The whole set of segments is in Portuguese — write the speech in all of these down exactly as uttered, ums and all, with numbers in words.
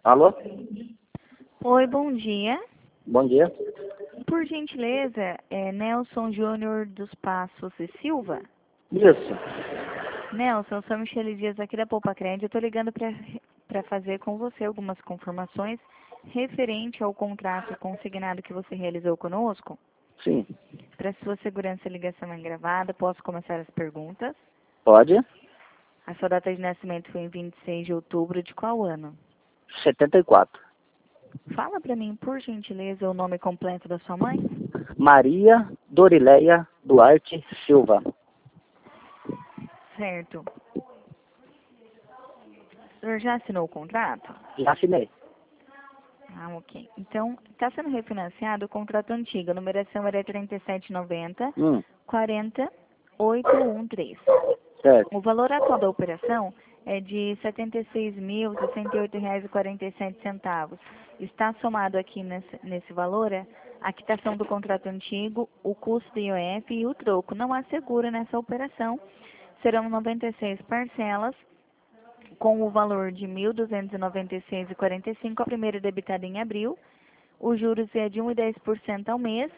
Alô? Oi, bom dia. Bom dia. Por gentileza, é Nelson Júnior dos Passos e Silva? Isso. Nelson, eu sou Michele Dias aqui da Poupa Crédito. Eu estou ligando para fazer com você algumas confirmações referente ao contrato consignado que você realizou conosco. Sim. Para sua segurança, a ligação é gravada. Posso começar as perguntas? Pode? A sua data de nascimento foi em vinte e seis de outubro de qual ano? setenta e quatro. Fala para mim, por gentileza, o nome completo da sua mãe? Maria Dorileia Duarte Silva. Certo. O senhor já assinou o contrato? Já assinei. Ah, ok. Então, está sendo refinanciado o contrato antigo. A numeração era trinta e sete noventa, Hum, quarenta, oitocentos e treze. certo. O valor atual da operação é de setenta e seis mil, sessenta e oito reais e quarenta e sete centavos. Está somado aqui nesse, nesse valor a quitação do contrato antigo, o custo do I O F e o troco. Não há seguro nessa operação. Serão noventa e seis parcelas com o valor de mil duzentos e noventa e seis reais e quarenta e cinco centavos, a primeira debitada em abril. Os juros é de um vírgula dez por cento ao mês.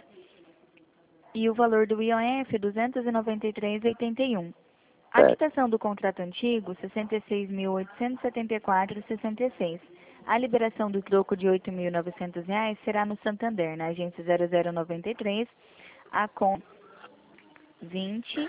E o valor do I O F é duzentos e noventa e três reais e oitenta e um centavos. A Certo. quitação do contrato antigo, sessenta e seis mil oitocentos e setenta e quatro reais e sessenta e seis centavos. A liberação do troco de oito mil e novecentos reais será no Santander, na agência zero zero nove três, a com vinte,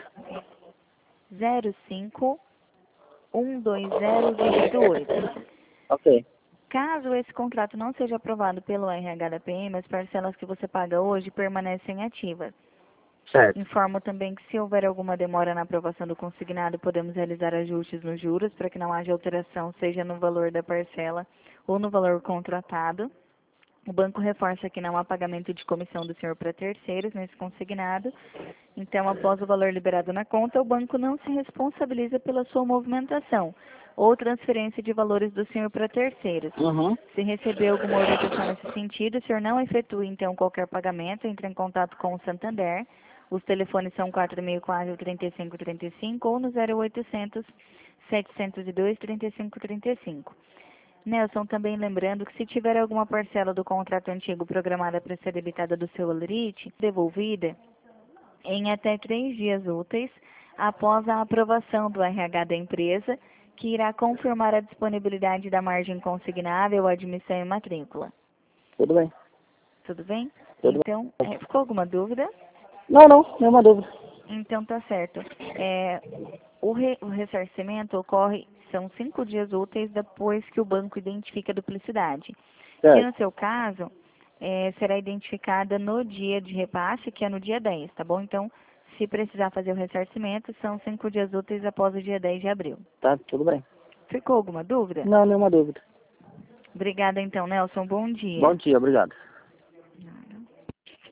zero cinco, um dois zero, dígito oito. Ok. Caso esse contrato não seja aprovado pelo R H da P M, as parcelas que você paga hoje permanecem ativas. Certo. Informo também que se houver alguma demora na aprovação do consignado, podemos realizar ajustes nos juros para que não haja alteração, seja no valor da parcela ou no valor contratado. O banco reforça que não há pagamento de comissão do senhor para terceiros nesse consignado. Então, após o valor liberado na conta, o banco não se responsabiliza pela sua movimentação ou transferência de valores do senhor para terceiros. Uhum. Se receber alguma orientação nesse sentido, o senhor não efetue, então, qualquer pagamento, entre em contato com o Santander. Os telefones são quatro seis quatro, três cinco três cinco ou no zero oitocentos, setecentos e dois, trinta e cinco trinta e cinco. Nelson, também lembrando que se tiver alguma parcela do contrato antigo programada para ser debitada do seu alerite, devolvida em até três dias úteis após a aprovação do R H da empresa, que irá confirmar a disponibilidade da margem consignável, admissão e matrícula. Tudo bem. Tudo bem? Tudo Então, é, ficou alguma dúvida? Não, não, nenhuma dúvida. Então, tá certo. É, o, re, o ressarcimento ocorre, são cinco dias úteis depois que o banco identifica a duplicidade. Que Certo. no seu caso, é, será identificada no dia de repasse, que é no dia dez, tá bom? Então, se precisar fazer o ressarcimento, são cinco dias úteis após o dia dez de abril. Tá, tudo bem. Ficou alguma dúvida? Não, nenhuma dúvida. Obrigada então, Nelson. Bom dia. Bom dia, obrigado.